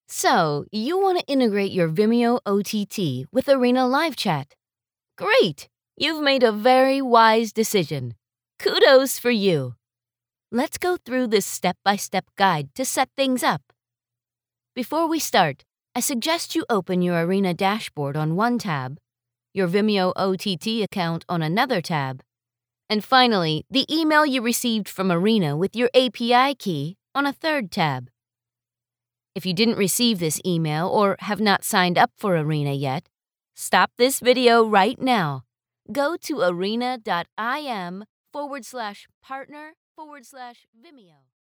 So, you want to integrate your Vimeo OTT with Arena Live Chat. Great! You've made a very wise decision. Kudos for you. Let's go through this step-by-step guide to set things up. Before we start, I suggest you open your Arena dashboard on one tab, your Vimeo OTT account on another tab, and finally, the email you received from Arena with your API key on a third tab. If you didn't receive this email or have not signed up for Arena yet, stop this video right now. Go to arena.im/partner/Vimeo.